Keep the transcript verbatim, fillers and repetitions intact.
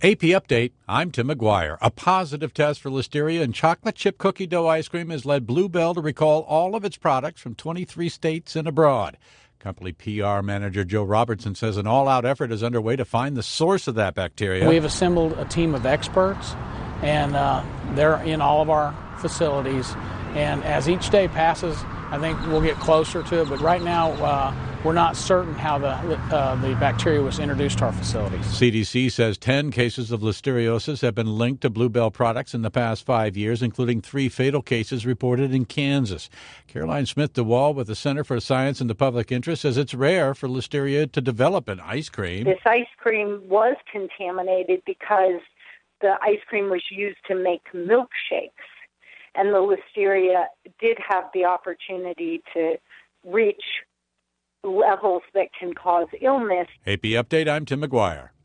A P Update, I'm Tim McGuire. A positive test for listeria in chocolate chip cookie dough ice cream has led Blue Bell to recall all of its products from twenty-three states and abroad. Company P R manager Joe Robertson says an all-out effort is underway to find the source of that bacteria. We've assembled a team of experts, and uh, they're in all of our facilities. And as each day passes, I think we'll get closer to it. But right now, uh, we're not certain how the uh, the bacteria was introduced to our facilities. C D C says ten cases of listeriosis have been linked to Blue Bell products in the past five years, including three fatal cases reported in Kansas. Caroline Smith-DeWall with the Center for Science and the Public Interest says it's rare for listeria to develop in ice cream. This ice cream was contaminated because the ice cream was used to make milkshakes, and the listeria did have the opportunity to reach levels that can cause illness. A P Update, I'm Tim McGuire.